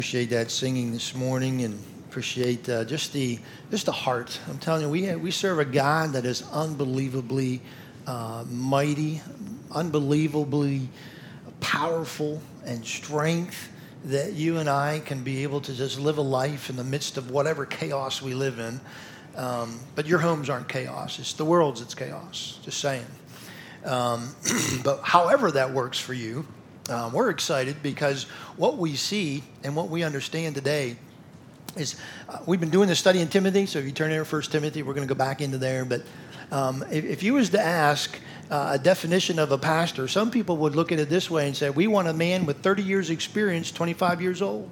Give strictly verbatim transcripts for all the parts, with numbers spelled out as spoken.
Appreciate that singing this morning, and appreciate uh, just the just the heart. I'm telling you, we we serve a God that is unbelievably uh, mighty, unbelievably powerful, and strength that you and I can be able to just live a life in the midst of whatever chaos we live in. Um, but your homes aren't chaos; it's the world's it's chaos. Just saying. Um, but however that works for you. Uh, we're excited because what we see and what we understand today is uh, we've been doing the study in Timothy. So if you turn there, First Timothy, we're going to go back into there. But um, if, if you was to ask uh, a definition of a pastor, some people would look at it this way and say, we want a man with thirty years experience, twenty-five years old.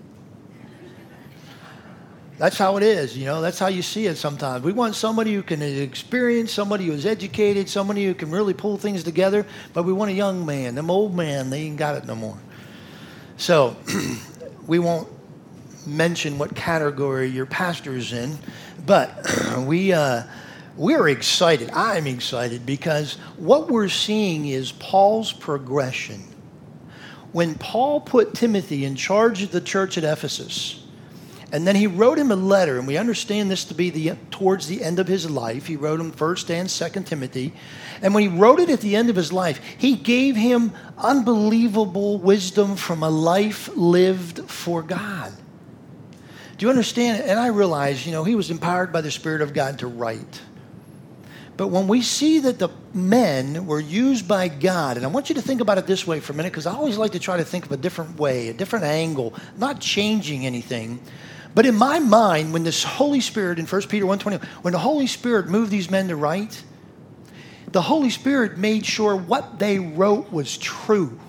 That's how it is, you know. That's how you see it sometimes. We want somebody who can experience, somebody who's educated, somebody who can really pull things together. But we want a young man. Them old man, they ain't got it no more. So we won't mention what category your pastor is in. But we, uh, we're excited. I'm excited because what we're seeing is Paul's progression. When Paul put Timothy in charge of the church at Ephesus, and then he wrote him a letter, and we understand this to be the towards the end of his life. He wrote him First and Second Timothy. And when he wrote it at the end of his life, he gave him unbelievable wisdom from a life lived for God. Do you understand? And I realize, you know, he was empowered by the Spirit of God to write. But when we see that the men were used by God, and I want you to think about it this way for a minute, because I always like to try to think of a different way, a different angle, not changing anything. But in my mind, when this Holy Spirit, in First Peter one twenty, when the Holy Spirit moved these men to write, the Holy Spirit made sure what they wrote was true.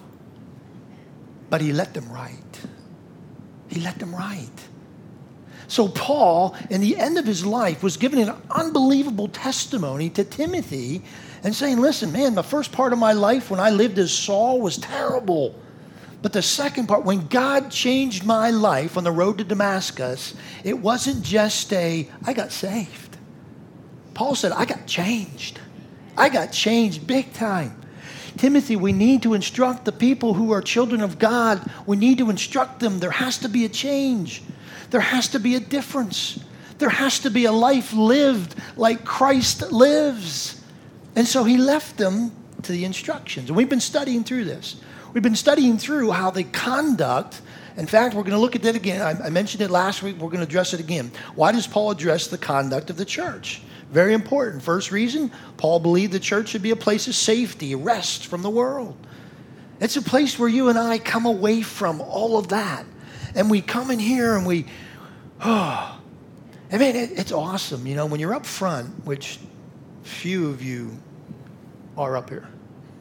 But he let them write. He let them write. So Paul, in the end of his life, was giving an unbelievable testimony to Timothy and saying, listen, man, the first part of my life when I lived as Saul was terrible. But the second part, when God changed my life on the road to Damascus, it wasn't just a, I got saved. Paul said, I got changed. I got changed big time. Timothy, we need to instruct the people who are children of God. We need to instruct them. There has to be a change. There has to be a difference. There has to be a life lived like Christ lives. And so he left them to the instructions. And we've been studying through this. We've been studying through how the conduct, in fact, we're going to look at that again. I, I mentioned it last week. We're going to address it again. Why does Paul address the conduct of the church? Very important. First reason, Paul believed the church should be a place of safety, rest from the world. It's a place where you and I come away from all of that. And we come in here and we, oh, I mean, it, it's awesome. You know, when you're up front, which few of you are up here.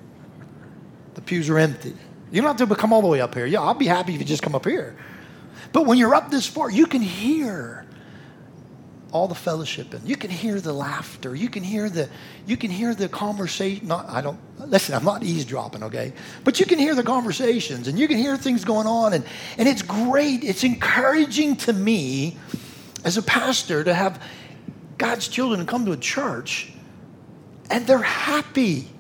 The pews are empty. You don't have to come all the way up here. Yeah, I'll be happy if you just come up here. But when you're up this far, you can hear all the fellowship, and you can hear the laughter. You can hear the you can hear the conversation. Not, I don't listen. I'm not eavesdropping, okay? But you can hear the conversations, and you can hear things going on, and and it's great. It's encouraging to me as a pastor to have God's children come to a church, and they're happy.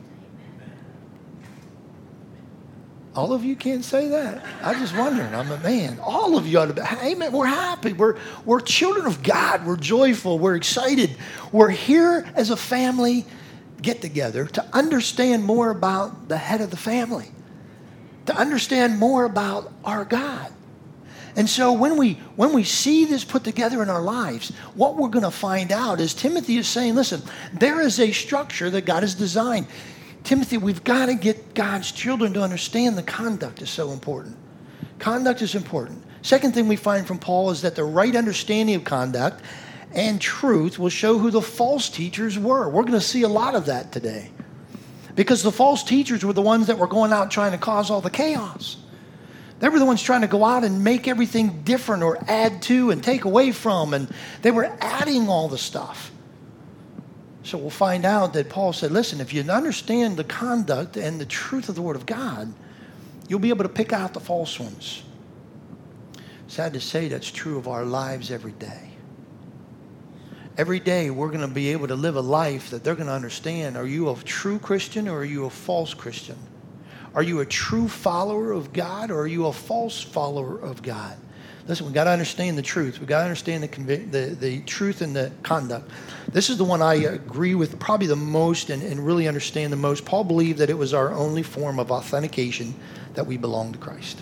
All of you can't say that. I just wondering. I'm a man. All of you ought to be. Amen. We're happy. We're we're children of God. We're joyful. We're excited. We're here as a family get together to understand more about the head of the family, to understand more about our God. And so when we when we see this put together in our lives, what we're going to find out is Timothy is saying, listen, there is a structure that God has designed. Timothy, we've got to get God's children to understand the conduct is so important. Conduct is important. Second thing we find from Paul is that the right understanding of conduct and truth will show who the false teachers were. We're going to see a lot of that today. Because the false teachers were the ones that were going out trying to cause all the chaos. They were the ones trying to go out and make everything different or add to and take away from. And they were adding all the stuff. So we'll find out that Paul said, listen, if you understand the conduct and the truth of the Word of God, you'll be able to pick out the false ones. Sad to say, that's true of our lives every day. Every day we're going to be able to live a life that they're going to understand. Are you a true Christian or are you a false Christian? Are you a true follower of God or are you a false follower of God? Listen, we got to understand the truth. We got to understand the, convi- the the truth and the conduct. This is the one I agree with probably the most and, and really understand the most. Paul believed that it was our only form of authentication that we belong to Christ.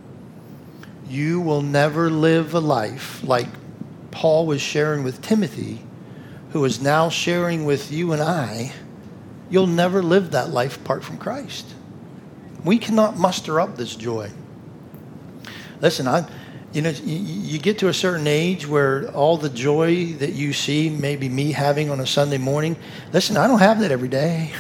You will never live a life like Paul was sharing with Timothy, who is now sharing with you and I. You'll never live that life apart from Christ. We cannot muster up this joy. Listen, I, you know, you, you get to a certain age where all the joy that you see, maybe me having on a Sunday morning, listen, I don't have that every day.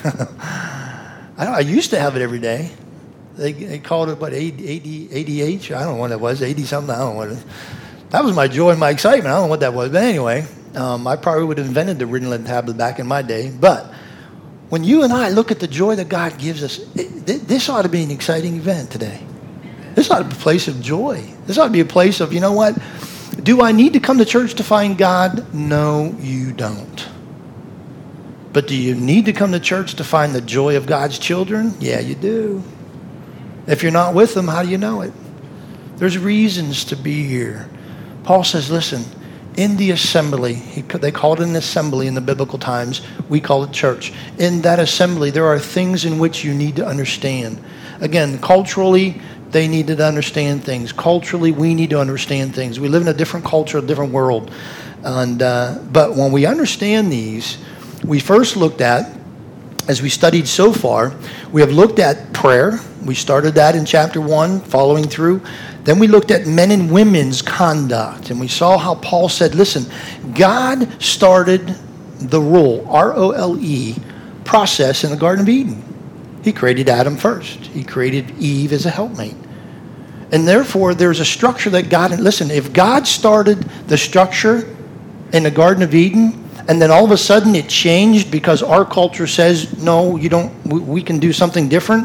I, don't, I used to have it every day. They, they called it, what, A D H? I don't know what it was, eighty something, I don't know what it was. That was my joy and my excitement. I don't know what that was. But anyway, um, I probably would have invented the Ritalin tablet back in my day. But when you and I look at the joy that God gives us, it, this ought to be an exciting event today. This ought to be a place of joy. This ought to be a place of, you know what? Do I need to come to church to find God? No, you don't. But do you need to come to church to find the joy of God's children? Yeah, you do. If you're not with them, how do you know it? There's reasons to be here. Paul says, listen, in the assembly, he, they called it an assembly in the biblical times. We call it church. In that assembly, there are things in which you need to understand. Again, culturally, they needed to understand things. Culturally, we need to understand things. We live in a different culture, a different world. And uh, but when we understand these, we first looked at, as we studied so far, we have looked at prayer. We started that in chapter one, following through. Then we looked at men and women's conduct, and we saw how Paul said, listen, God started the rule, R O L E, process in the Garden of Eden. He created Adam first. He created Eve as a helpmate. And therefore, there's a structure that God, listen, if God started the structure in the Garden of Eden, and then all of a sudden it changed because our culture says, no, you don't, we, we can do something different,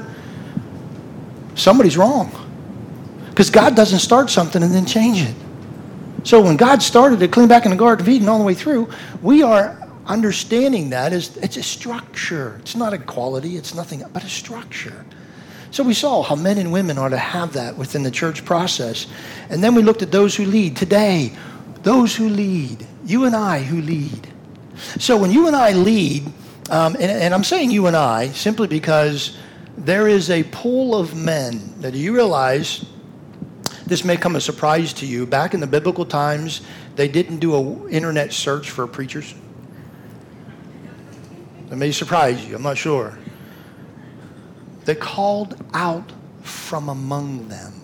somebody's wrong. Because God doesn't start something and then change it. So when God started it, clean back in the Garden of Eden all the way through, we are understanding that as it's a structure. It's not a quality, it's nothing but a structure. So we saw how men and women are to have that within the church process. And then we looked at those who lead. Today, those who lead, you and I who lead. So when you and I lead, um, and, and I'm saying you and I simply because there is a pool of men that you realize, this may come as a surprise to you. Back in the biblical times, they didn't do an internet search for preachers. It may surprise you, I'm not sure. They called out from among them.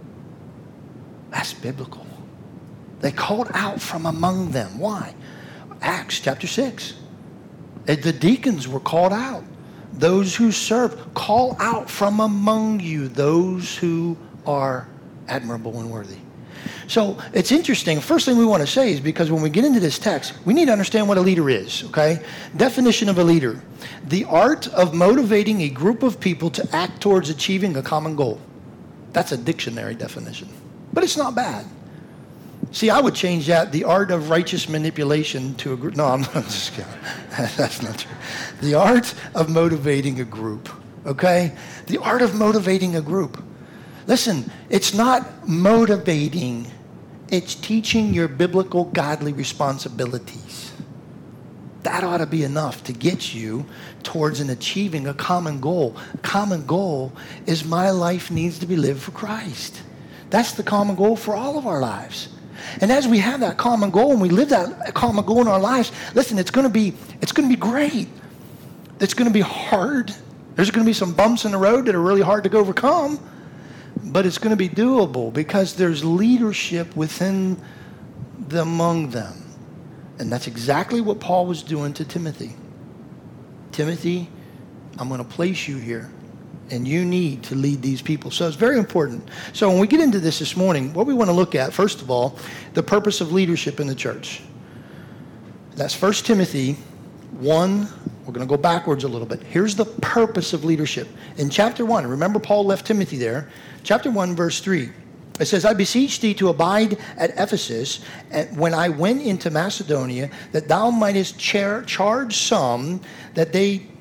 That's biblical. They called out from among them. Why? Acts chapter six. The deacons were called out. Those who serve, call out from among you those who are admirable and worthy. So it's interesting. First thing we want to say is because when we get into this text, we need to understand what a leader is, okay? Definition of a leader. The art of motivating a group of people to act towards achieving a common goal. That's a dictionary definition. But it's not bad. See, I would change that, the art of righteous manipulation to a group. No, I'm not just kidding. That's not true. The art of motivating a group, okay? The art of motivating a group. Listen, it's not motivating. It's teaching your biblical, godly responsibilities. That ought to be enough to get you towards and achieving a common goal. Common goal is my life needs to be lived for Christ. That's the common goal for all of our lives. And as we have that common goal and we live that common goal in our lives, listen, it's going to be it's going to be great. It's going to be hard. There's going to be some bumps in the road that are really hard to overcome. But it's going to be doable because there's leadership within the, among them. And that's exactly what Paul was doing to Timothy. Timothy, I'm going to place you here. And you need to lead these people. So it's very important. So when we get into this this morning, what we want to look at, first of all, the purpose of leadership in the church. That's First Timothy one. We're going to go backwards a little bit. Here's the purpose of leadership. In chapter one, remember Paul left Timothy there. Chapter one, verse three. It says, I beseech thee to abide at Ephesus when I went into Macedonia, that thou mightest char- charge some that they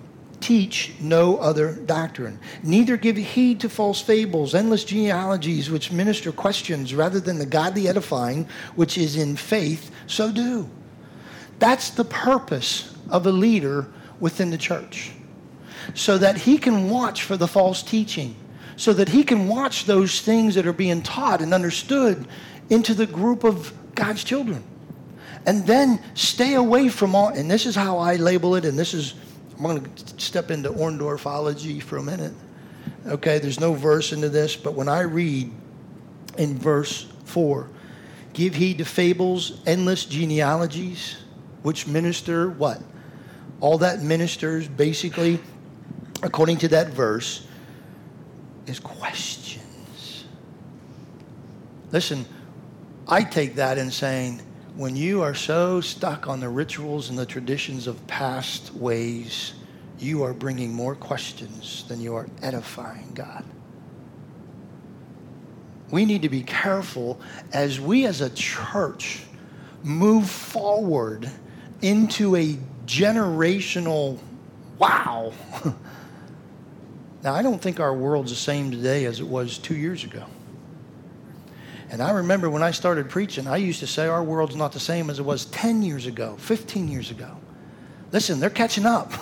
teach no other doctrine. Neither give heed to false fables, endless genealogies, which minister questions rather than the godly edifying, which is in faith, so do. That's the purpose of a leader within the church. So that he can watch for the false teaching. So that he can watch those things that are being taught and understood into the group of God's children. And then stay away from all, and this is how I label it, and this is, I'm going to step into Orndorffology for a minute. Okay, there's no verse into this, but when I read in verse four, give heed to fables, endless genealogies, which minister what? All that ministers basically, according to that verse, is questions. Listen, I take that in saying, when you are so stuck on the rituals and the traditions of past ways, you are bringing more questions than you are edifying God. We need to be careful as we as a church move forward into a generational wow. Now, I don't think our world's the same today as it was two years ago. And I remember when I started preaching, I used to say our world's not the same as it was ten years ago, fifteen years ago. Listen, they're catching up.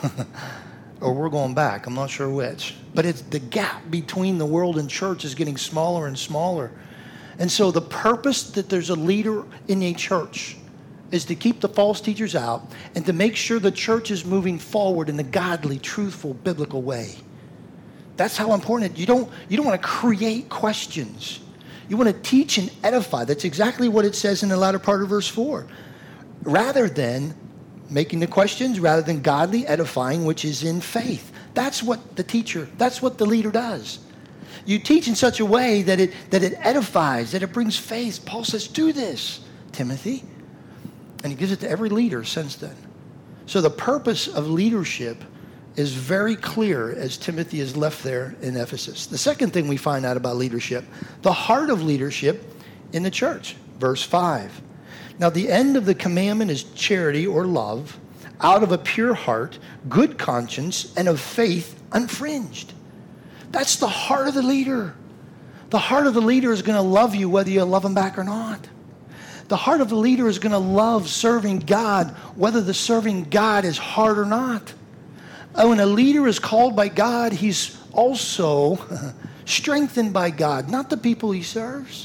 Or we're going back. I'm not sure which. But it's the gap between the world and church is getting smaller and smaller. And so the purpose that there's a leader in a church is to keep the false teachers out and to make sure the church is moving forward in a godly, truthful, biblical way. That's how important it is. You don't, you don't want to create questions. You want to teach and edify. That's exactly what it says in the latter part of verse four. Rather than making the questions, rather than godly edifying, which is in faith. That's what the teacher, that's what the leader does. You teach in such a way that it that it edifies, that it brings faith. Paul says, do this, Timothy. And he gives it to every leader since then. So the purpose of leadership is very clear as Timothy is left there in Ephesus. The second thing we find out about leadership, the heart of leadership in the church. Verse five. Now the end of the commandment is charity or love, out of a pure heart, good conscience, and of faith unfringed. That's the heart of the leader. The heart of the leader is going to love you whether you love him back or not. The heart of the leader is going to love serving God whether the serving God is hard or not. When a leader is called by God, he's also strengthened by God, not the people he serves.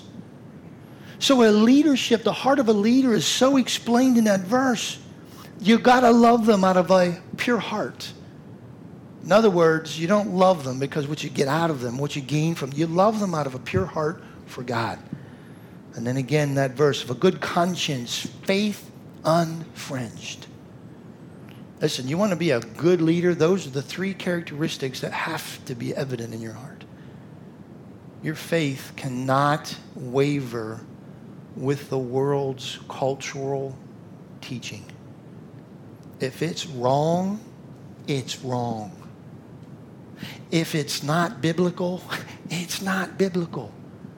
So a leadership, the heart of a leader is so explained in that verse. You got to love them out of a pure heart. In other words, you don't love them because what you get out of them, what you gain from them. You love them out of a pure heart for God. And then again, that verse of a good conscience, faith unfringed. Listen, you want to be a good leader? Those are the three characteristics that have to be evident in your heart. Your faith cannot waver with the world's cultural teaching. If it's wrong, it's wrong. If it's not biblical, it's not biblical.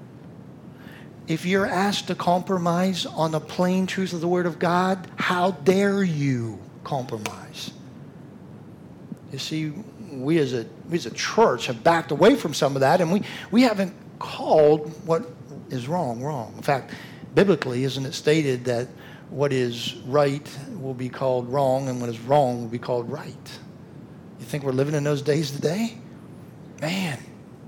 If you're asked to compromise on the plain truth of the Word of God, how dare you compromise? You see, we as a we as a church have backed away from some of that, and we, we haven't called what is wrong wrong. In fact, biblically, isn't it stated that what is right will be called wrong, and what is wrong will be called right? You think we're living in those days today? Man,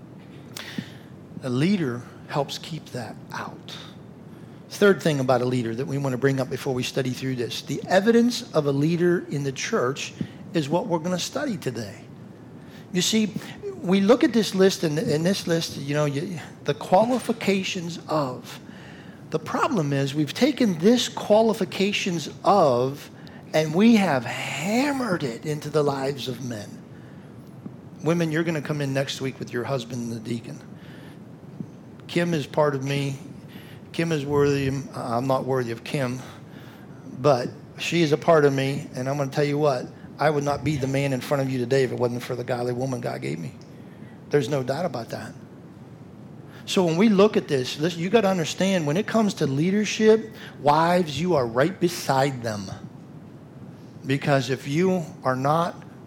a leader helps keep that out. Third thing about a leader that we want to bring up before we study through this. The evidence of a leader in the church is what we're going to study today. You see, we look at this list, and in this list, you know, you, the qualifications of. The problem is we've taken this qualifications of, and we have hammered it into the lives of men. Women, you're going to come in next week with your husband, the deacon. Kim is part of me. Kim is worthy. I'm not worthy of Kim, but she is a part of me, and I'm going to tell you what, I would not be the man in front of you today if it wasn't for the godly woman God gave me. There's no doubt about that. So when we look at this, listen, you got to understand, when it comes to leadership, wives, you are right beside them. Because if you are not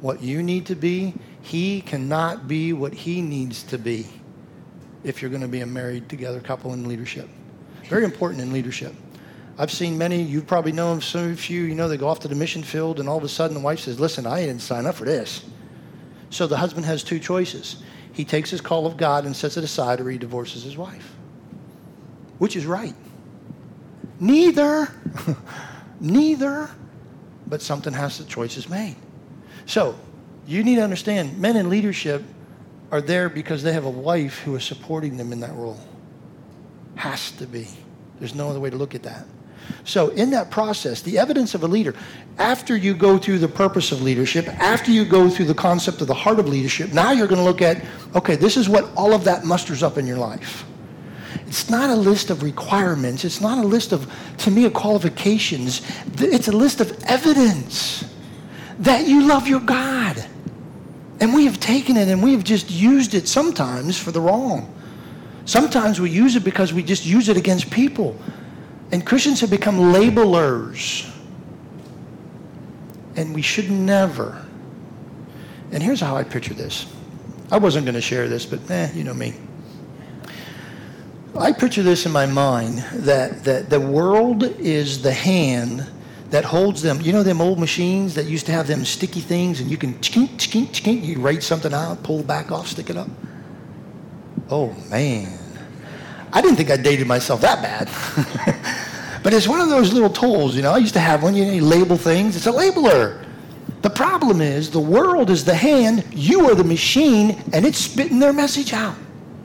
what you need to be. He cannot be what he needs to be if you're going to be a married together couple in leadership. Very important in leadership. I've seen many, you probably know them, some of you, you know, they go off to the mission field and all of a sudden the wife says, listen, I didn't sign up for this. So the husband has two choices. He takes his call of God and sets it aside, or he divorces his wife. Which is right? Neither. Neither. But something has to, choice is made. So you need to understand, men in leadership are there because they have a wife who is supporting them in that role. Has to be. There's no other way to look at that. So in that process, the evidence of a leader, after you go through the purpose of leadership, after you go through the concept of the heart of leadership, now you're going to look at, okay, this is what all of that musters up in your life. It's not a list of requirements. It's not a list of, to me, of qualifications. It's a list of evidence that you love your God. And we have taken it and we have just used it sometimes for the wrong. Sometimes we use it because we just use it against people. And Christians have become labelers. And we should never. And here's how I picture this. I wasn't going to share this, but eh, you know me. I picture this in my mind, that, that the world is the hand that holds them. You know them old machines that used to have them sticky things and you can chink, chink, chink, you write something out, pull the back off, stick it up? Oh, man. I didn't think I dated myself that bad. But it's one of those little tools, you know. I used to have one, you know, you label things. It's a labeler. The problem is the world is the hand, you are the machine, and it's spitting their message out.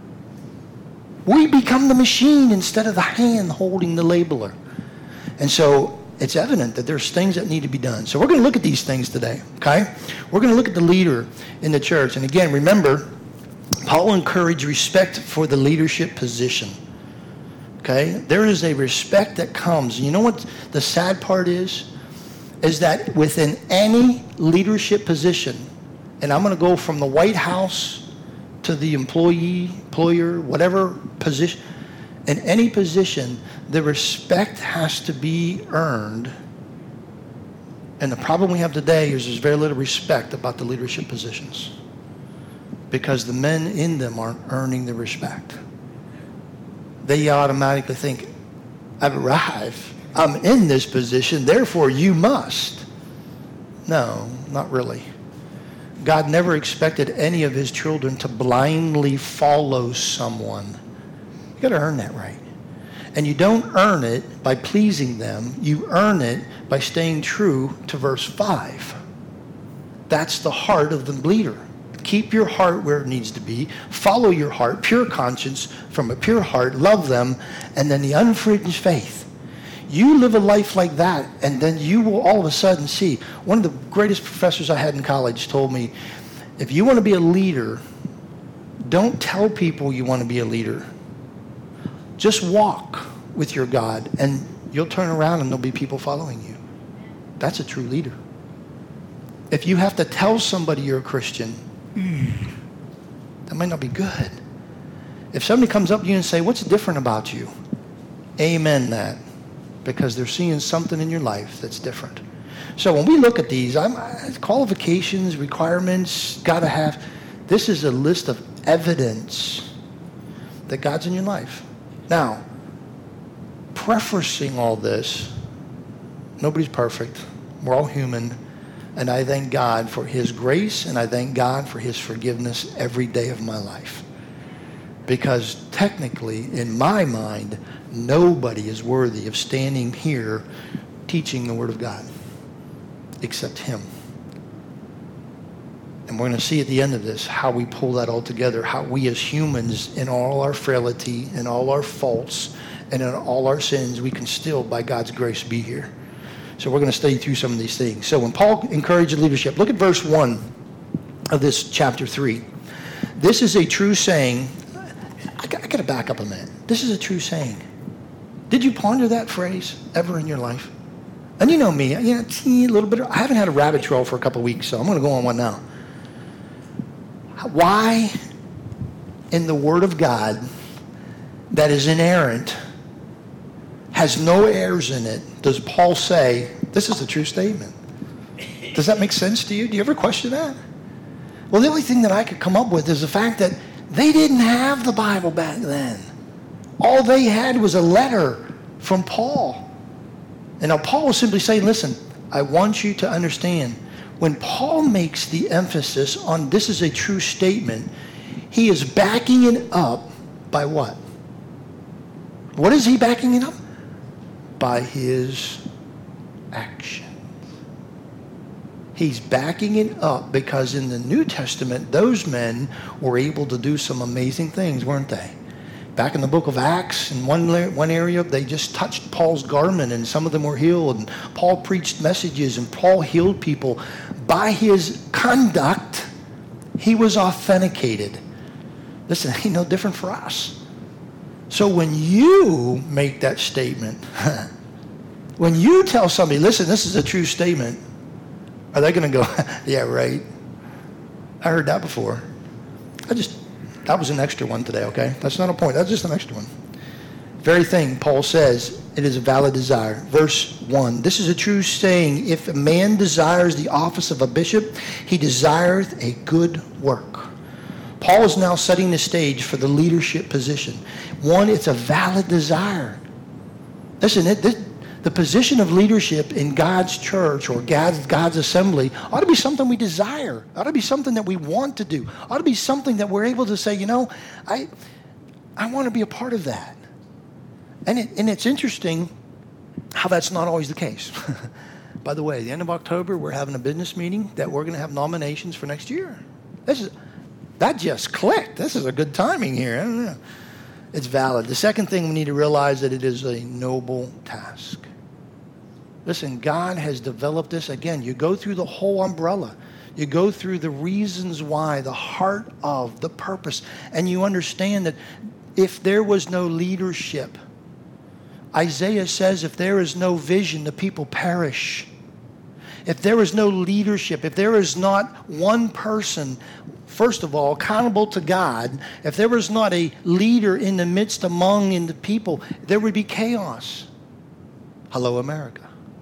We become the machine instead of the hand holding the labeler. And so it's evident that there's things that need to be done. So we're going to look at these things today, okay? We're going to look at the leader in the church. And again, remember, Paul encouraged respect for the leadership position. Okay? There is a respect that comes. You know what the sad part is? Is that within any leadership position, and I'm going to go from the White House to the employee, employer, whatever position, in any position, the respect has to be earned. And the problem we have today is there's very little respect about the leadership positions, because the men in them aren't earning the respect. They automatically think, I've arrived. I'm in this position, therefore you must. No, not really. God never expected any of his children to blindly follow someone. You got to earn that right. And you don't earn it by pleasing them. You earn it by staying true to verse five. That's the heart of the leader. Keep your heart where it needs to be. Follow your heart, pure conscience from a pure heart. Love them. And then the unfringed faith. You live a life like that, and then you will all of a sudden see. One of the greatest professors I had in college told me, if you want to be a leader, don't tell people you want to be a leader. Just walk with your God, and you'll turn around and there'll be people following you. That's a true leader. If you have to tell somebody you're a Christian, that might not be good. If somebody comes up to you and say, what's different about you? Amen that. Because they're seeing something in your life that's different. So when we look at these, I'm, qualifications, requirements, gotta have, this is a list of evidence that God's in your life. Now, prefacing all this, nobody's perfect. We're all human. And I thank God for his grace, and I thank God for his forgiveness every day of my life. Because technically, in my mind, nobody is worthy of standing here teaching the Word of God except him. And we're going to see at the end of this how we pull that all together, how we as humans, in all our frailty, in all our faults, and in all our sins, we can still, by God's grace, be here. So we're going to study through some of these things. So when Paul encouraged leadership, look at verse one of this chapter three. This is a true saying. I got, I got to back up a minute. This is a true saying. Did you ponder that phrase ever in your life? And you know me, you know, a little bit. I haven't had a rabbit trail for a couple of weeks, so I'm going to go on one now. Why in the Word of God that is inerrant, has no errors in it, does Paul say, this is a true statement? Does that make sense to you? Do you ever question that? Well, the only thing that I could come up with is the fact that they didn't have the Bible back then. All they had was a letter from Paul. And now Paul was simply saying, listen, I want you to understand, when Paul makes the emphasis on this is a true statement, he is backing it up by what? What is he backing it up? By his action. He's backing it up because in the New Testament, those men were able to do some amazing things, weren't they? Back in the book of Acts, in one, one area, they just touched Paul's garment and some of them were healed. And Paul preached messages and Paul healed people. By his conduct, he was authenticated. Listen, ain't no different for us. So when you make that statement, when you tell somebody, listen, this is a true statement, are they going to go, yeah, right? I heard that before. I just, that was an extra one today, okay? That's not a point. That's just an extra one. Very thing, Paul says, it is a valid desire. Verse one, this is a true saying, if a man desires the office of a bishop, he desireth a good work. Paul is now setting the stage for the leadership position. One, it's a valid desire. Listen, it, this, the position of leadership in God's church or God's, God's assembly ought to be something we desire. Ought to be something that we want to do. Ought to be something that we're able to say, you know, I, I want to be a part of that. And, it, and it's interesting how that's not always the case. By the way, at the end of October, we're having a business meeting that we're going to have nominations for next year. This is, that just clicked. This is a good timing here. I don't know. It's valid. The second thing we need to realize that it is a noble task. Listen, God has developed this. Again, you go through the whole umbrella. You go through the reasons why, the heart of, the purpose, and you understand that if there was no leadership, Isaiah says if there is no vision, the people perish. If there is no leadership, if there is not one person, first of all, accountable to God, if there was not a leader in the midst among in the people, there would be chaos. Hello, America.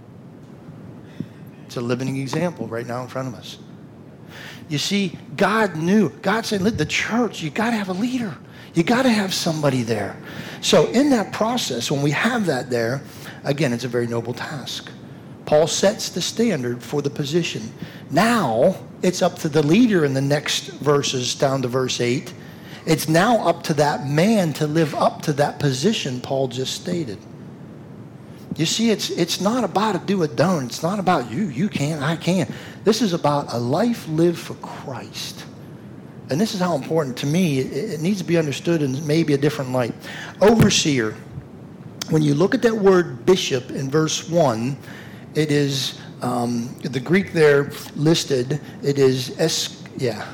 It's a living example right now in front of us. You see, God knew. God said, the church, you got to have a leader. You got to have somebody there. So in that process, when we have that there, again, it's a very noble task. Paul sets the standard for the position. Now, it's up to the leader in the next verses down to verse eight. It's now up to that man to live up to that position Paul just stated. You see, it's it's not about a do or don't. It's not about you, you can, I can. This is about a life lived for Christ. And this is how important to me. It, it needs to be understood in maybe a different light. Overseer. When you look at that word bishop in verse one, it is, um, the Greek there listed, it is, es, yeah,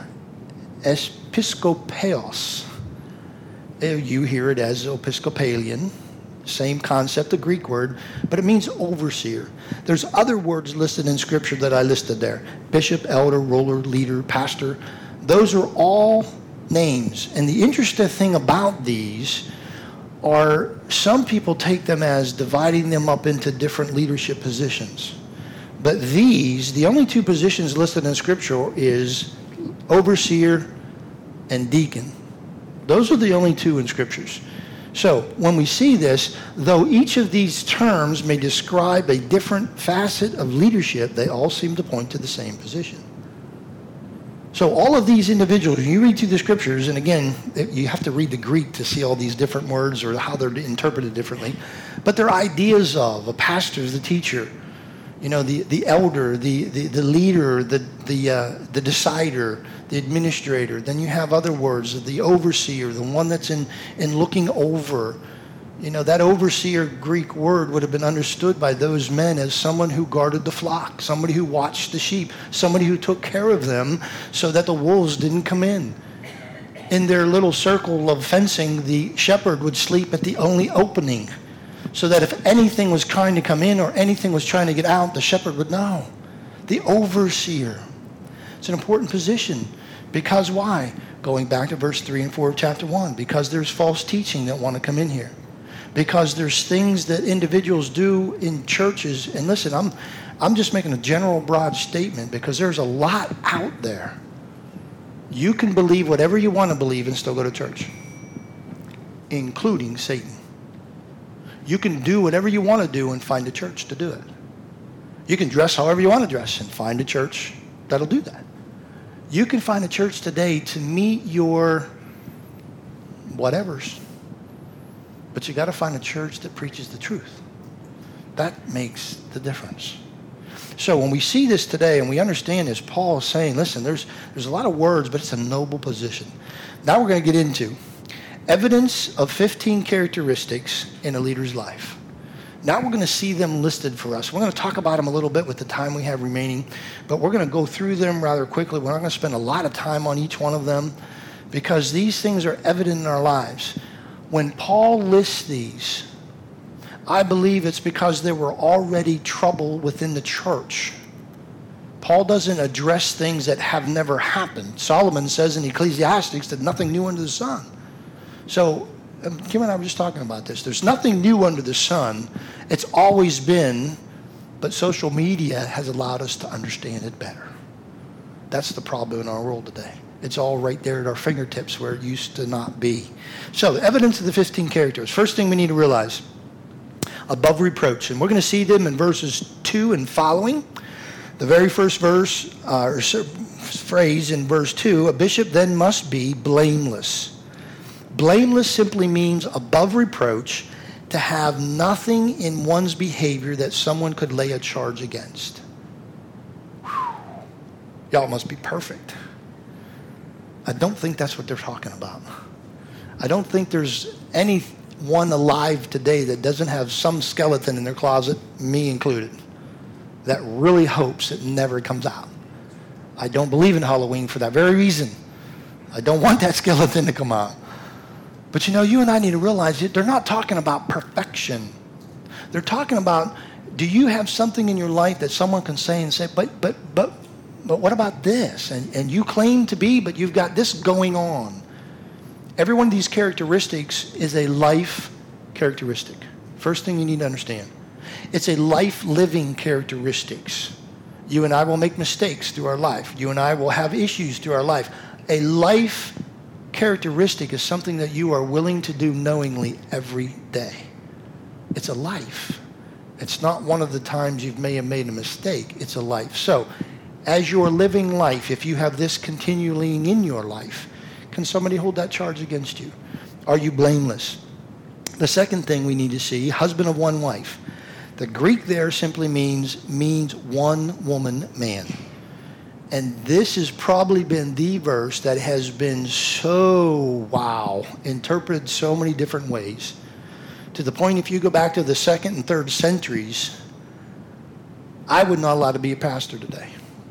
episkopeos. You hear it as Episcopalian. Same concept, the Greek word, but it means overseer. There's other words listed in Scripture that I listed there. Bishop, elder, ruler, leader, pastor. Those are all names. And the interesting thing about these are some people take them as dividing them up into different leadership positions. But these, the only two positions listed in Scripture is overseer and deacon. Those are the only two in Scriptures. So when we see this, though each of these terms may describe a different facet of leadership, they all seem to point to the same position. So all of these individuals, when you read through the Scriptures, and again, you have to read the Greek to see all these different words or how they're interpreted differently, but they're ideas of a pastor, the teacher, you know, the, the elder, the, the, the leader, the, the, uh, the decider, the administrator. Then you have other words, the overseer, the one that's in, in looking over. You know, that overseer Greek word would have been understood by those men as someone who guarded the flock, somebody who watched the sheep, somebody who took care of them so that the wolves didn't come in. In their little circle of fencing, the shepherd would sleep at the only opening so that if anything was trying to come in or anything was trying to get out, the shepherd would know. The overseer. It's an important position. Because why? Going back to verse three and four of chapter one. Because there's false teaching that want to come in here. Because there's things that individuals do in churches. And listen, I'm I'm just making a general broad statement because there's a lot out there. You can believe whatever you want to believe and still go to church, including Satan. You can do whatever you want to do and find a church to do it. You can dress however you want to dress and find a church that'll do that. You can find a church today to meet your whatevers. But you got to find a church that preaches the truth. That makes the difference. So when we see this today and we understand this, Paul is saying, listen, there's there's a lot of words, but it's a noble position. Now we're going to get into evidence of fifteen characteristics in a leader's life. Now we're going to see them listed for us. We're going to talk about them a little bit with the time we have remaining, but we're going to go through them rather quickly. We're not going to spend a lot of time on each one of them because these things are evident in our lives. When Paul lists these, I believe it's because there were already trouble within the church. Paul doesn't address things that have never happened. Solomon says in Ecclesiastes that nothing new under the sun. So um, Kim and I were just talking about this. There's nothing new under the sun. It's always been, but social media has allowed us to understand it better. That's the problem in our world today. It's all right there at our fingertips where it used to not be. So the evidence of the fifteen characters. First thing we need to realize, above reproach. And we're going to see them in verses two and following. The very first verse, uh, or phrase in verse two, a bishop then must be blameless. Blameless simply means above reproach, to have nothing in one's behavior that someone could lay a charge against. Whew. Y'all must be perfect. I don't think that's what they're talking about. I don't think there's anyone alive today that doesn't have some skeleton in their closet, me included, that really hopes it never comes out. I don't believe in Halloween for that very reason. I don't want that skeleton to come out. But you know, you and I need to realize that they're not talking about perfection. They're talking about, do you have something in your life that someone can say and say, but but but but what about this? And and you claim to be, but you've got this going on. Every one of these characteristics is a life characteristic. First thing you need to understand. It's a life-living characteristics. You and I will make mistakes through our life. You and I will have issues through our life. A life characteristic is something that you are willing to do knowingly every day. It's a life. It's not one of the times you may have made a mistake. It's a life. So, as you're living life, if you have this continually in your life, can somebody hold that charge against you? Are you blameless? The second thing we need to see, husband of one wife. The Greek there simply means means one woman man. And this has probably been the verse that has been so, wow, interpreted so many different ways. To the point, if you go back to the second and third centuries, I would not allow to be a pastor today.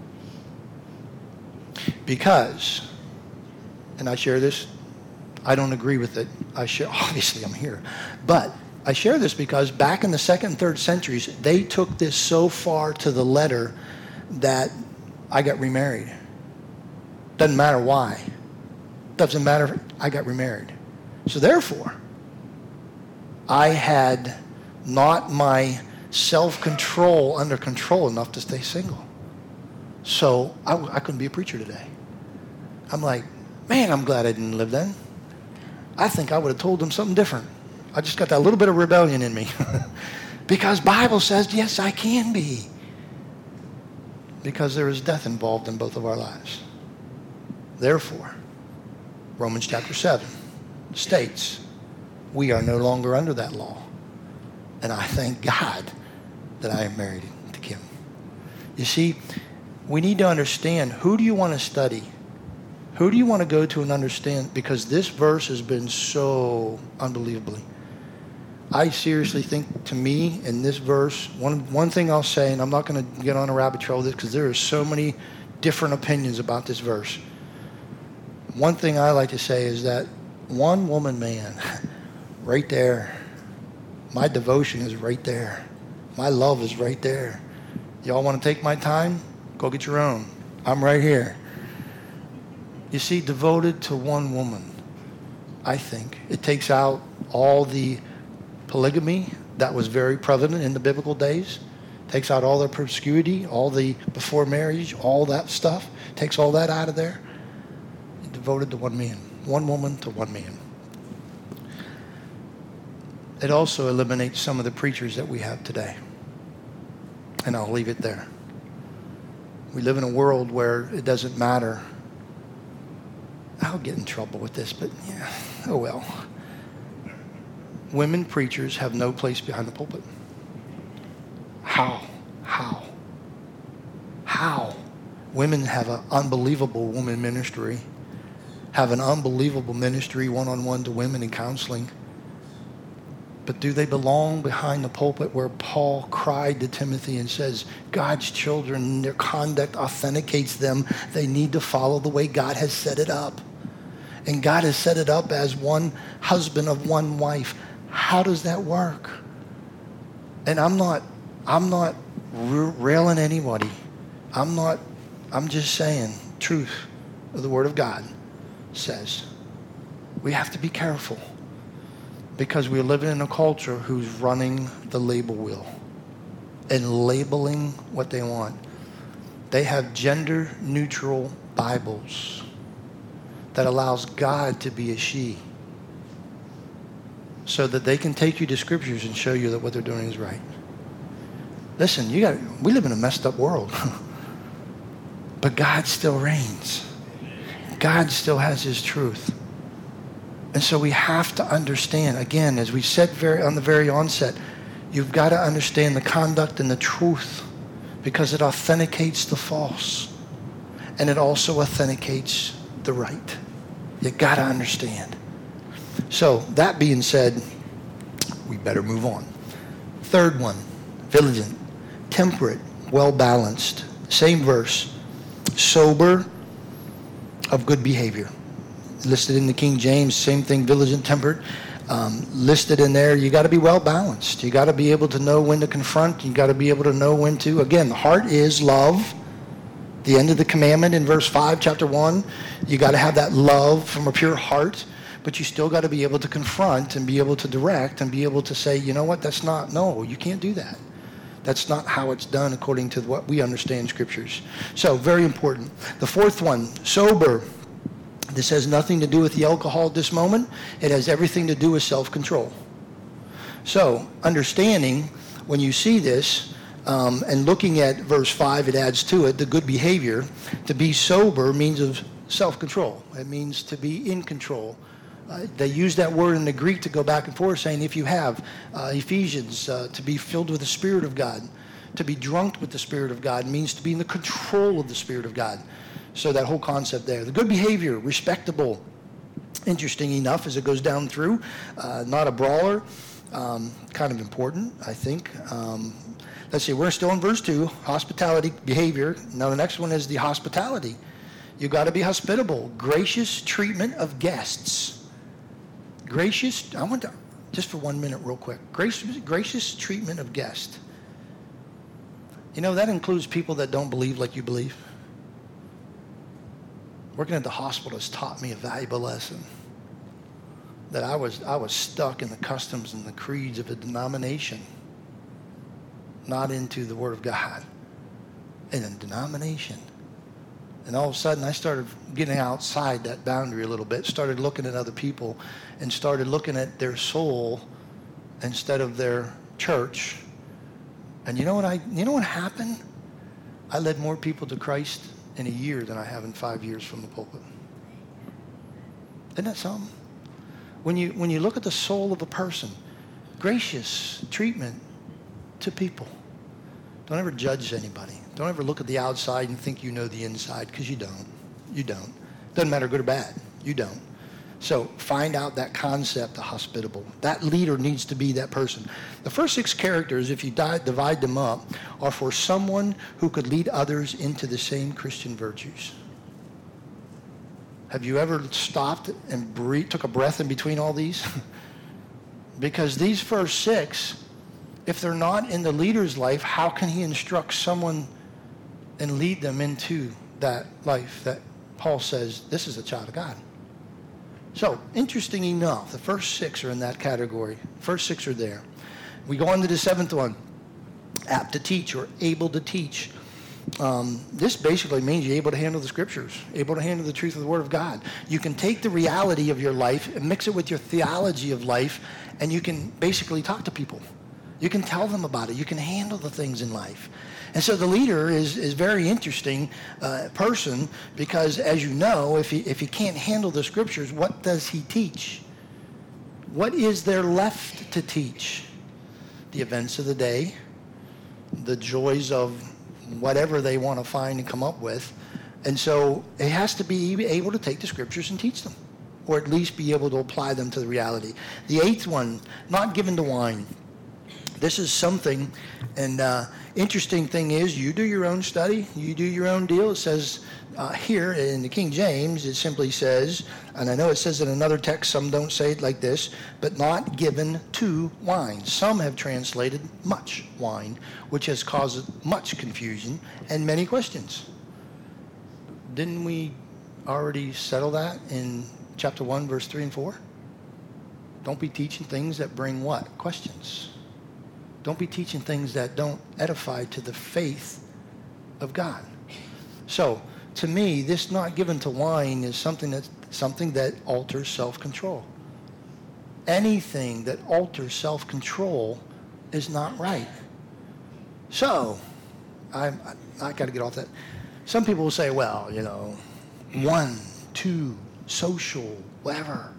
Because, and I share this, I don't agree with it. I share, obviously I'm here. But I share this because back in the second and third centuries, they took this so far to the letter that I got remarried. Doesn't matter why. Doesn't matter, I got remarried. So therefore, I had not my self-control under control enough to stay single. So I, I couldn't be a preacher today. I'm like, man, I'm glad I didn't live then. I think I would have told them something different. I just got that little bit of rebellion in me. Because Bible says, yes, I can be. Because there is death involved in both of our lives. Therefore, Romans chapter seven states, we are no longer under that law. And I thank God that I am married to Kim. You see, we need to understand, who do you want to study? Who do you want to go to and understand? Because this verse has been so unbelievably. I seriously think, to me, in this verse, one one thing I'll say, and I'm not going to get on a rabbit trail with this because there are so many different opinions about this verse. One thing I like to say is that one woman man, right there, my devotion is right there. My love is right there. Y'all want to take my time? Go get your own. I'm right here. You see, devoted to one woman, I think. It takes out all the polygamy that was very prevalent in the biblical days. Takes out all the promiscuity, all the before marriage, all that stuff. Takes all that out of there. Devoted to one man. One woman to one man. It also eliminates some of the preachers that we have today. And I'll leave it there. We live in a world where it doesn't matter. I'll get in trouble with this, but yeah, oh well. Women preachers have no place behind the pulpit. How? How? How? Women have an unbelievable woman ministry, have an unbelievable ministry one-on-one to women in counseling. But do they belong behind the pulpit where Paul cried to Timothy and says, God's children, their conduct authenticates them. They need to follow the way God has set it up. And God has set it up as one husband of one wife. How does that work? And I'm not, I'm not railing anybody. I'm not, I'm just saying truth of the Word of God says. We have to be careful. Because we're living in a culture who's running the label wheel and labeling what they want. They have gender-neutral Bibles that allows God to be a she so that they can take you to scriptures and show you that what they're doing is right. Listen, you got. We live in a messed up world. But God still reigns. God still has his truth. And so we have to understand, again, as we said very on the very onset, you've got to understand the conduct and the truth because it authenticates the false. And it also authenticates the right. You got to understand. So that being said, we better move on. Third one, vigilant, temperate, well-balanced. Same verse, sober, of good behavior. Listed in the King James, same thing, vigilant, temperate. Um, listed in there, you got to be well balanced. You got to be able to know when to confront. You got to be able to know when to. Again, the heart is love. The end of the commandment in verse five, chapter one. You got to have that love from a pure heart, but you still got to be able to confront and be able to direct and be able to say, you know what, that's not, no, you can't do that. That's not how it's done according to what we understand scriptures. So, very important. The fourth one, sober. This has nothing to do with the alcohol at this moment. It has everything to do with self-control. So, understanding, when you see this, um, and looking at verse five, it adds to it, the good behavior. To be sober means of self-control. It means to be in control. Uh, they use that word in the Greek to go back and forth, saying if you have uh, Ephesians, uh, to be filled with the Spirit of God, to be drunk with the Spirit of God means to be in the control of the Spirit of God. So that whole concept there. The good behavior, respectable. Interesting enough as it goes down through. Uh, not a brawler. Um, kind of important, I think. Um, let's see, we're still in verse two. Hospitality, behavior. Now the next one is the hospitality. You got to be hospitable. Gracious treatment of guests. Gracious, I want to, just for one minute real quick. Gracious, gracious treatment of guests. You know, that includes people that don't believe like you believe. Working at the hospital has taught me a valuable lesson. That I was I was stuck in the customs and the creeds of a denomination, not into the Word of God, in a denomination. And all of a sudden, I started getting outside that boundary a little bit, started looking at other people, and started looking at their soul instead of their church. And you know what I? You know what happened? I led more people to Christ in a year than I have in five years from the pulpit. Isn't that something? When you when you look at the soul of a person, gracious treatment to people. Don't ever judge anybody. Don't ever look at the outside and think you know the inside, because you don't. You don't. Doesn't matter good or bad. You don't. So find out that concept of hospitable. That leader needs to be that person. The first six characters, if you divide them up, are for someone who could lead others into the same Christian virtues. Have you ever stopped and breathed, took a breath in between all these? Because these first six, if they're not in the leader's life, how can he instruct someone and lead them into that life that Paul says, this is a child of God? So, interesting enough, the first six are in that category. First six are there. We go on to the seventh one, apt to teach or able to teach. Um, this basically means you're able to handle the scriptures, able to handle the truth of the Word of God. You can take the reality of your life and mix it with your theology of life, and you can basically talk to people. You can tell them about it. You can handle the things in life. And so the leader is is very interesting uh, person, because, as you know, if he, if he can't handle the scriptures, what does he teach? What is there left to teach? The events of the day, the joys of whatever they want to find and come up with. And so it has to be able to take the scriptures and teach them, or at least be able to apply them to the reality. The eighth one, not given to wine. This is something, and uh, interesting thing is, you do your own study, you do your own deal. It says uh, here in the King James, it simply says, and I know it says in another text, some don't say it like this, but not given to wine. Some have translated much wine, which has caused much confusion and many questions. Didn't we already settle that in chapter one, verse three and four? Don't be teaching things that bring what? Questions. Don't be teaching things that don't edify to the faith of God. So, to me, this not given to wine is something that something that alters self-control. Anything that alters self-control is not right. So, I I, I got to get off that. Some people will say, well, you know, one, two, social, whatever.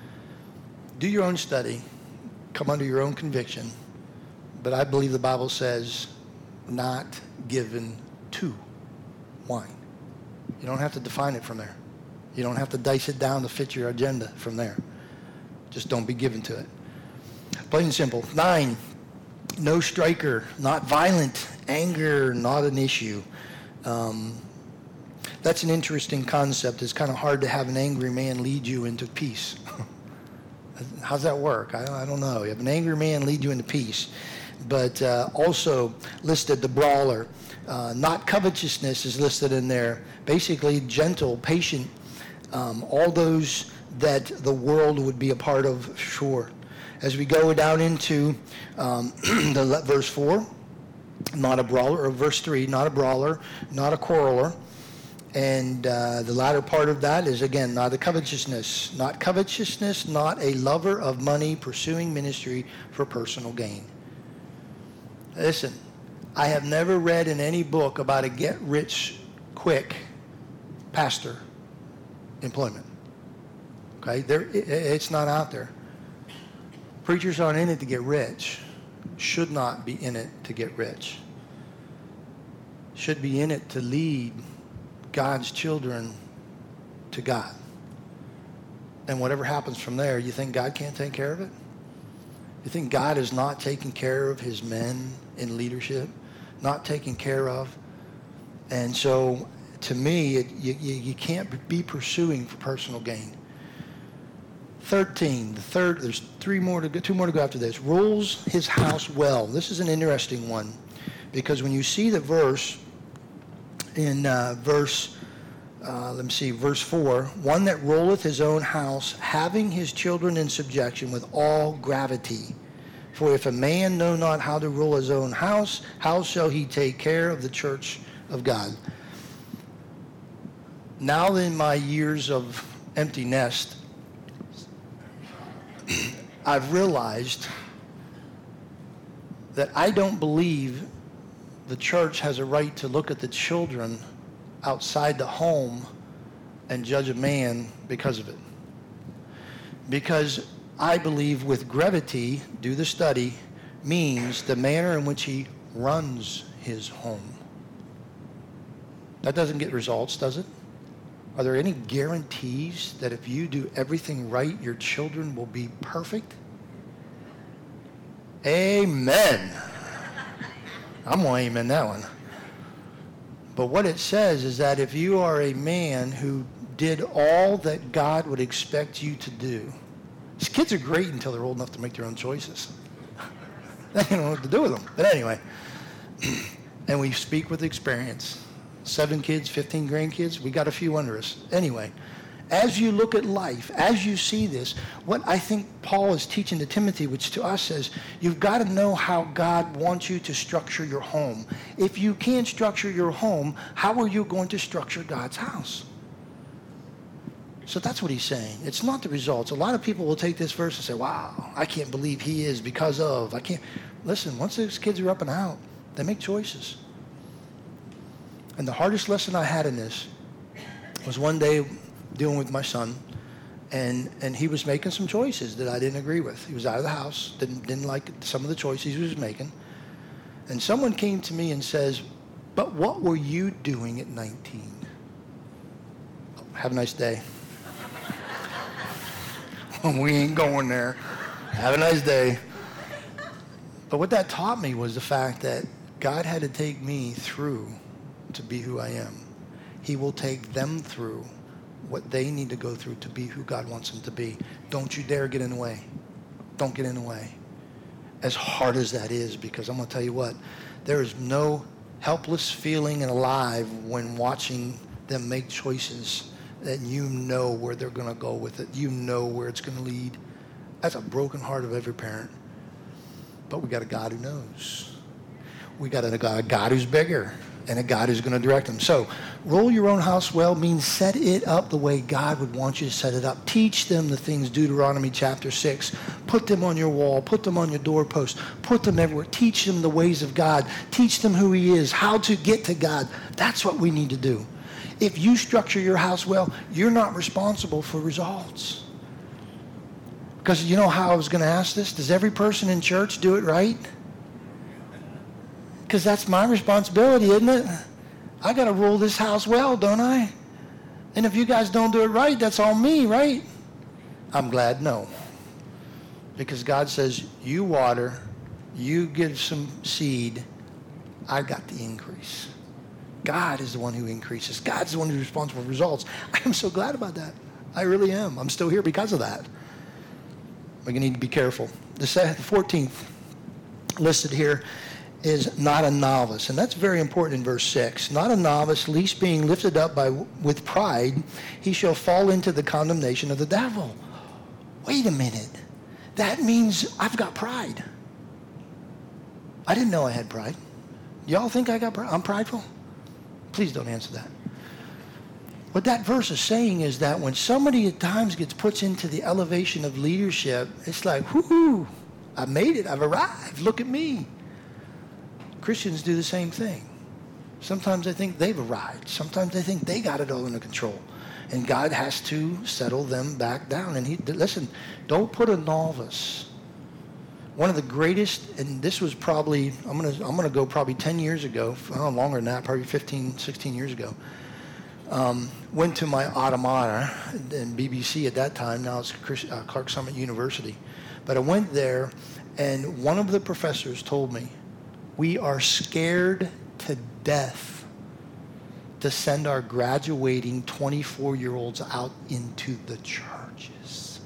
Do your own study. Come under your own conviction. But I believe the Bible says not given to wine. You don't have to define it from there. You don't have to dice it down to fit your agenda from there. Just don't be given to it. Plain and simple. Nine, no striker, not violent, anger, not an issue. Um, that's an interesting concept. It's kind of hard to have an angry man lead you into peace. How's that work? I, I don't know. You have an angry man lead you into peace. But uh, also listed the brawler. Uh, not covetousness is listed in there. Basically, gentle, patient, um, all those that the world would be a part of, sure. As we go down into um, the verse four, not a brawler, or verse three, not a brawler, not a quarreler. And uh, the latter part of that is, again, not a covetousness. Not covetousness, not a lover of money, pursuing ministry for personal gain. Listen, I have never read in any book about a get-rich-quick pastor employment. Okay, there, it, it's not out there. Preachers aren't in it to get rich. Should not be in it to get rich. Should be in it to lead God's children to God. And whatever happens from there, you think God can't take care of it? You think God is not taking care of his men in leadership? Not taking care of? And so, to me, it, you, you, you can't be pursuing for personal gain. thirteen, the third, there's three more to go, two more to go after this. Rules his house well. This is an interesting one, because when you see the verse in uh, verse, uh, let me see, verse four, one that ruleth his own house, having his children in subjection with all gravity. For if a man know not how to rule his own house, how shall he take care of the church of God? Now in my years of empty nest, I've realized that I don't believe the church has a right to look at the children outside the home and judge a man because of it. Because I believe with gravity, do the study, means the manner in which he runs his home. That doesn't get results, does it? Are there any guarantees that if you do everything right, your children will be perfect? Amen. I'm going to amen that one. But what it says is that if you are a man who did all that God would expect you to do, these kids are great until they're old enough to make their own choices. They don't know what to do with them. But anyway, and we speak with experience. Seven kids, fifteen grandkids, we got a few under us. Anyway, as you look at life, as you see this, what I think Paul is teaching to Timothy, which to us says, you've got to know how God wants you to structure your home. If you can't structure your home, how are you going to structure God's house? So that's what he's saying. It's not the results. A lot of people will take this verse and say, wow, I can't believe he is because of. I can't. Listen, once those kids are up and out, they make choices. And the hardest lesson I had in this was one day dealing with my son, and and he was making some choices that I didn't agree with. He was out of the house, didn't didn't like some of the choices he was making. And someone came to me and says, but what were you doing at nineteen? Have a nice day. We ain't going there. Have a nice day. But what that taught me was the fact that God had to take me through to be who I am. He will take them through what they need to go through to be who God wants them to be. Don't you dare get in the way. Don't get in the way. As hard as that is, because I'm going to tell you what, there is no helpless feeling and alive when watching them make choices that you know where they're going to go with it. You know where it's going to lead. That's a broken heart of every parent. But we got a God who knows. We got a God, a God who's bigger and a God who's going to direct them. So roll your own house well means set it up the way God would want you to set it up. Teach them the things, Deuteronomy chapter six. Put them on your wall. Put them on your doorpost. Put them everywhere. Teach them the ways of God. Teach them who he is, how to get to God. That's what we need to do. If you structure your house well, you're not responsible for results. Because you know how I was going to ask this? Does every person in church do it right? Because that's my responsibility, isn't it? I got to rule this house well, don't I? And if you guys don't do it right, that's all me, right? I'm glad no. Because God says, you water, you give some seed, I got the increase. God is the one who increases. God's the one who's responsible for results. I am so glad about that. I really am. I'm still here because of that. We're going to need to be careful. The fourteenth listed here is not a novice. And that's very important in verse six. Not a novice, least being lifted up by with pride, he shall fall into the condemnation of the devil. Wait a minute. That means I've got pride. I didn't know I had pride. Y'all think I got pride? I'm prideful? Please don't answer that. What that verse is saying is that when somebody at times gets put into the elevation of leadership, it's like, whoo, I made it, I've arrived, look at me. Christians do the same thing. Sometimes they think they've arrived. Sometimes they think they got it all under control. And God has to settle them back down. And he, listen, don't put a novice. One of the greatest, and this was probably, I'm going to I'm gonna go probably ten years ago, oh, longer than that, probably fifteen, sixteen years ago. Um, went to my alma mater in B B C at that time. Now it's Chris, uh, Clark Summit University. But I went there, and one of the professors told me, we are scared to death to send our graduating twenty-four-year-olds out into the churches.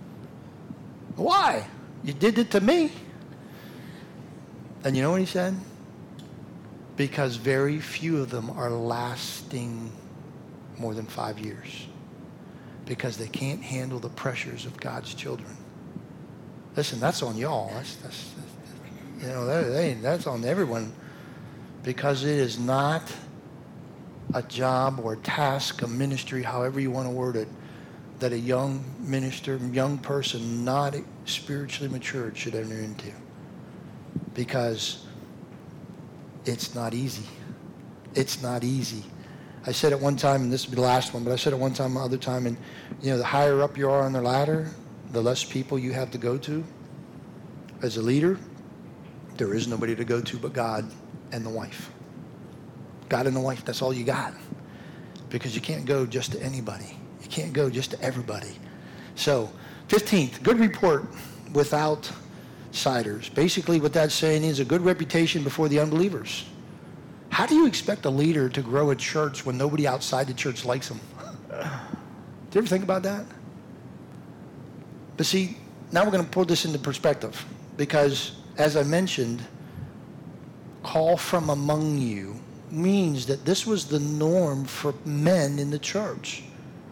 Why? You did it to me. And you know what he said? Because very few of them are lasting more than five years. Because they can't handle the pressures of God's children. Listen, that's on y'all. That's, that's, that's you know, that, that, that's on everyone. Because it is not a job or a task, a ministry, however you want to word it, that a young minister, young person, not spiritually matured should enter into. Because it's not easy. It's not easy. I said it one time, and this will be the last one, but I said it one time, other time, and you know, the higher up you are on the ladder, the less people you have to go to. As a leader, there is nobody to go to but God and the wife. God and the wife, that's all you got. Because you can't go just to anybody. You can't go just to everybody. So, fifteenth, good report without outsiders. Basically what that's saying is a good reputation before the unbelievers. How do you expect a leader to grow a church when nobody outside the church likes them? Do you ever think about that? But see, now we're going to put this into perspective. Because, as I mentioned, call from among you means that this was the norm for men in the church.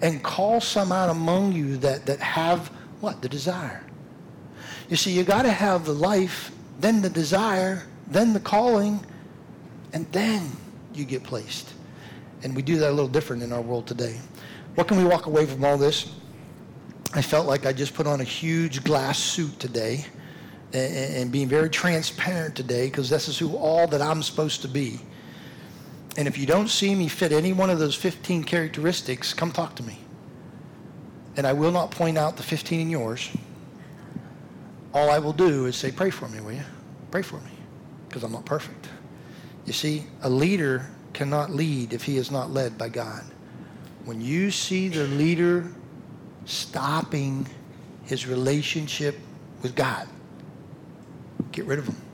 and call some out among you that, that have what? The desire. You see, you got to have the life, then the desire, then the calling, and then you get placed. And we do that a little different in our world today. What can we walk away from all this? I felt like I just put on a huge glass suit today and, and being very transparent today, because this is who all that I'm supposed to be. And if you don't see me fit any one of those fifteen characteristics, come talk to me. And I will not point out the fifteen in yours. All I will do is say, pray for me, will you? Pray for me, because I'm not perfect. You see, a leader cannot lead if he is not led by God. When you see the leader stopping his relationship with God, get rid of him.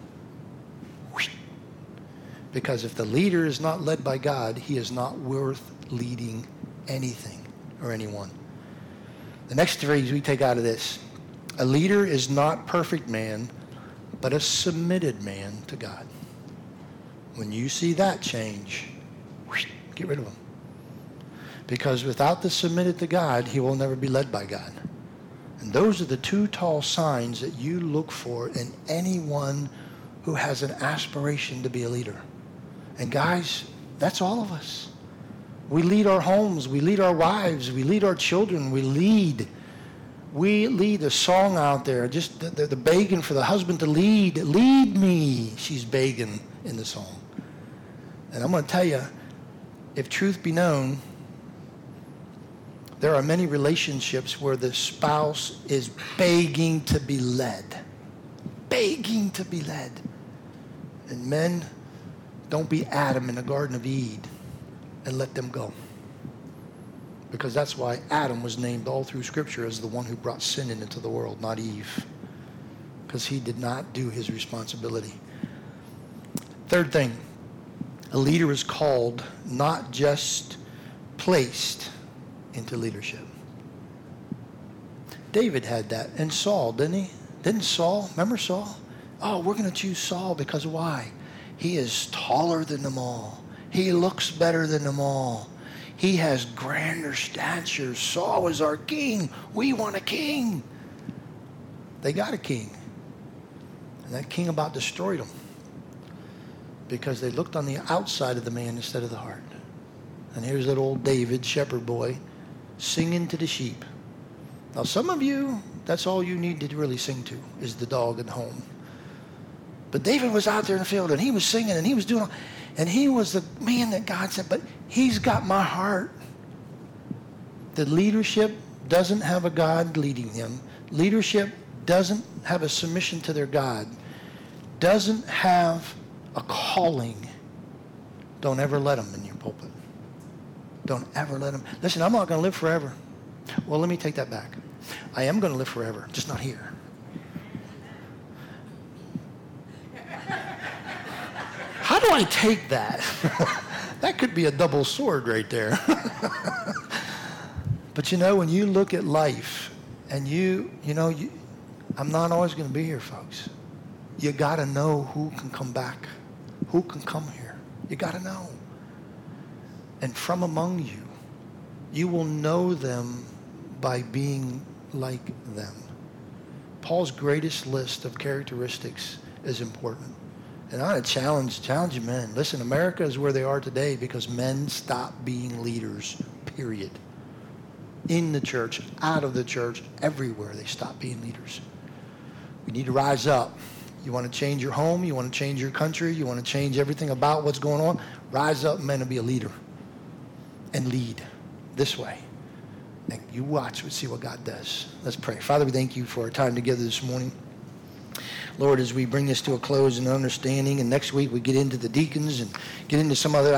Because if the leader is not led by God, he is not worth leading anything or anyone. The next phrase we take out of this: a leader is not perfect man, but a submitted man to God. When you see that change, get rid of him. Because without the submitted to God, he will never be led by God. And those are the two tall signs that you look for in anyone who has an aspiration to be a leader. And guys, that's all of us. We lead our homes, we lead our wives, we lead our children, we lead. We lead a song out there, just the, the, the begging for the husband to lead. Lead me, she's begging in the song. And I'm going to tell you, if truth be known, there are many relationships where the spouse is begging to be led. Begging to be led. And men, don't be Adam in the Garden of Eden and let them go. Because that's why Adam was named all through Scripture as the one who brought sin into the world, not Eve. Because he did not do his responsibility. Third thing, a leader is called, not just placed into leadership. David had that, and Saul, didn't he? Didn't Saul? Remember Saul? Oh, we're going to choose Saul because why? He is taller than them all. He looks better than them all. He has grander stature. Saul is our king. We want a king. They got a king. And that king about destroyed them. Because they looked on the outside of the man instead of the heart. And here's that old David, shepherd boy, singing to the sheep. Now some of you, that's all you need to really sing to, is the dog at home. But David was out there in the field, and he was singing, and he was doing all, and he was the man that God said, but he's got my heart. The leadership doesn't have a God leading them. Leadership doesn't have a submission to their God. Doesn't have a calling. Don't ever let them in your pulpit. Don't ever let them. Listen, I'm not going to live forever. Well, let me take that back. I am going to live forever, just not here. How do I take that? That could be a double sword right there. But you know, when you look at life and you, you know, you, I'm not always going to be here, folks. You got to know who can come back, who can come here. You got to know. And from among you, you will know them by being like them. Paul's greatest list of characteristics is important. And I want to challenge, challenge you men. Listen, America is where they are today because men stopped being leaders, period. In the church, out of the church, everywhere they stopped being leaders. We need to rise up. You want to change your home, you want to change your country, you want to change everything about what's going on, rise up, men, and be a leader. And lead this way. And you watch and see what God does. Let's pray. Father, we thank you for our time together this morning. Lord, as we bring this to a close and understanding, and next week we get into the deacons and get into some other